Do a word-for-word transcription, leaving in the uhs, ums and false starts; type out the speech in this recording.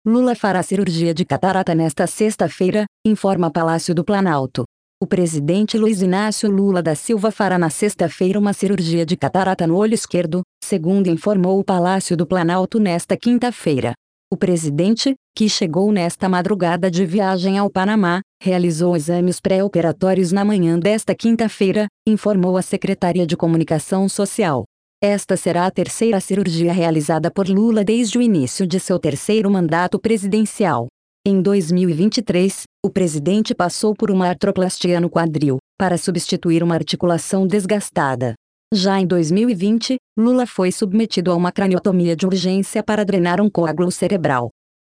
Lula fará cirurgia de catarata nesta sexta-feira, informa Palácio do Planalto. O presidente Luiz Inácio Lula da Silva fará na sexta-feira uma cirurgia de catarata no olho esquerdo, segundo informou o Palácio do Planalto nesta quinta-feira. O presidente, que chegou nesta madrugada de viagem ao Panamá, realizou exames pré-operatórios na manhã desta quinta-feira, informou a Secretaria de Comunicação Social. Esta será a terceira cirurgia realizada por Lula desde o início de seu terceiro mandato presidencial. Em dois mil e vinte e três, o presidente passou por uma artroplastia no quadril, para substituir uma articulação desgastada. Já em dois mil e vinte, Lula foi submetido a uma craniotomia de urgência para drenar um coágulo cerebral.